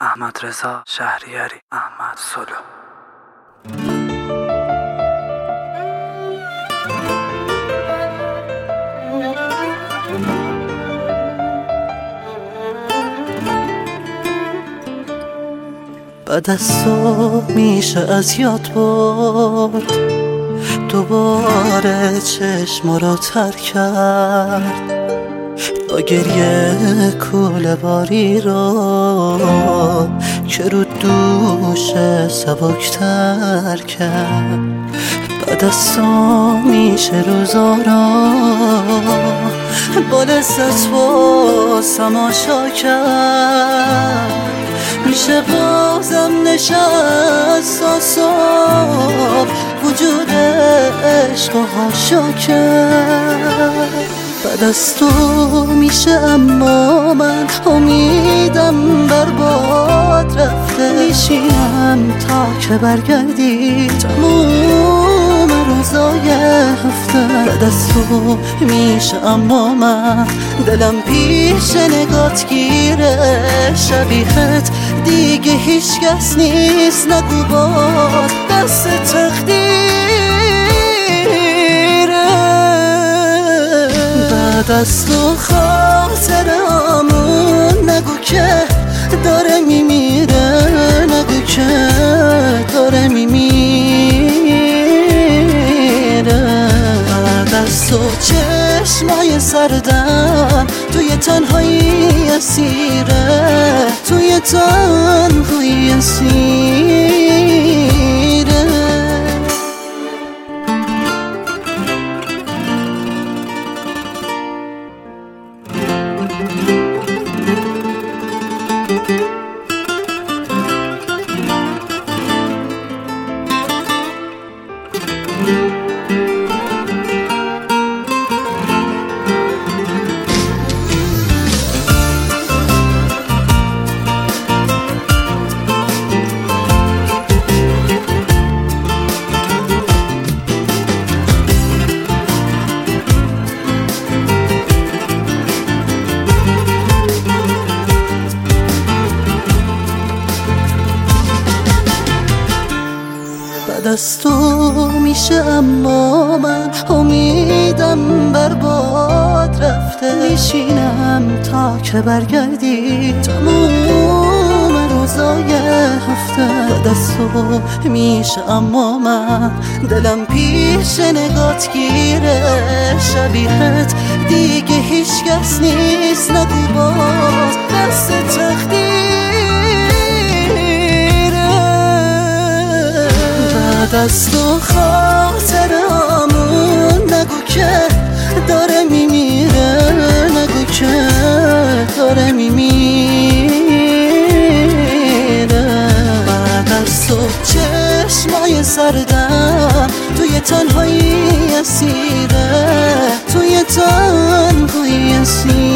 احمد رضا شهریاری، احمد سلو. بعد از تو میشه از یاد برد، دوباره چشم رو تر کرد، با گریه کوله باری رو که رو دوش سبکتر کرد. بعد از تو میشه روزارا با لذت واسم آشا کرد، میشه بازم نشست تا صبح وجود عشق و هاشا کرد. بعد از تو میشه اما من امیدم برباد رفته، میشینم تا که برگردی تموم روزای هفته. بعد از تو میشه اما من دلم پیش نگات گیره، شبیهت دیگه هیچ کس نیست، نگو باز دست تقدیره. بعد از تو خاطرامون نگو که داره میمیره، نگو که داره میمیره. بعد از تو چشمای سردم توی تنهایی اسیره، توی تنهایی اسیره. بعد از تو میشه اما من امیدم برباد رفته، میشینم تا که برگردی تموم روزای هفته. بعد از تو میشه اما من دلم پیش نگات گیره، شبیهت دیگه هیچ کس نیست، نگو باز دست تقدیره. بعد از تو خاطرامون نگو که داره میمیره، نگو که داره میمیره. بعد از تو چشمای سردم توی تنهایی اسیره، توی تنهایی اسیره.